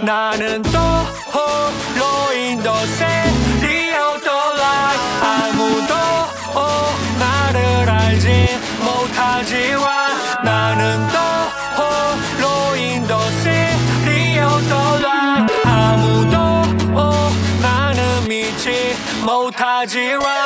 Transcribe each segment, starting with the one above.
나는 또 홀로인 더 세리 out the light 아무도 나를 알지 못하지만 나는 또 홀로인 더 세리 out the light 아무도 나는 믿지 못하지만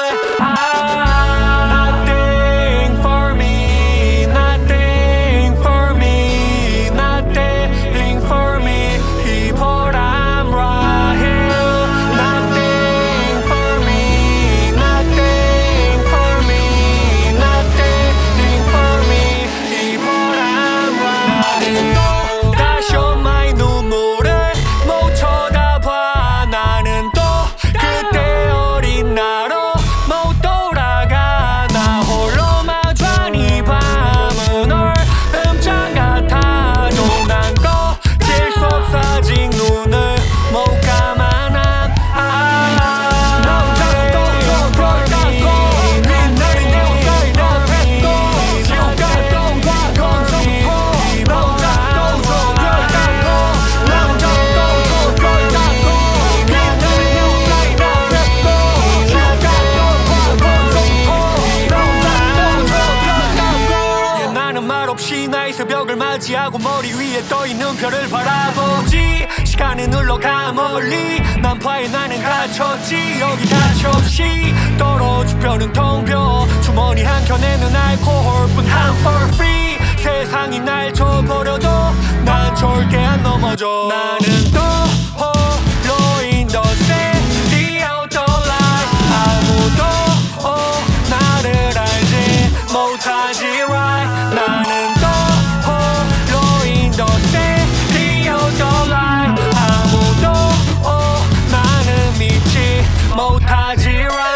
Nothing for me, nothing for me, nothing for me. But I'm right here. Nothing for me, nothing for me, nothing for me. But I'm right here. 또 다시 엄마의 눈물을 못 쳐다봐. 나는 또 그때 어린 나로 못 돌아가. 나 홀로 마주한 이 밤은 얼음장 같아도 난 꺼질 수 없어 아직 눈을 못 감아 난 나 혼자서 또 돌아가고 빛나는 내 옷사이 내 패스도 지옥 같던 과거 전부터 나 혼자서 또 돌아가고 나 혼자서 또 돌아가고 빛나는 내 옷사이 내 패스도 지옥 같던 과거 전부터 나 혼자서 또 돌아가고 나는 말없이 나의 새벽을 맞이하고 머리 위에 떠있는 별을 바라보지 시간은 흘러가 멀리 난파에 나는 갇혔지 여기 닫혀없이 떨어질 별은 텅 비어 주머니 한켠에는 알코올뿐 I'm for free 세상이 날 쳐버려도 난 절대 안 넘어져 나는 또 홀로인 더 세리 out the light 아무도 나를 알지 못하지 right 나는 또 홀로인 더 세리 out the light 아무도 나는 믿지 못하지 right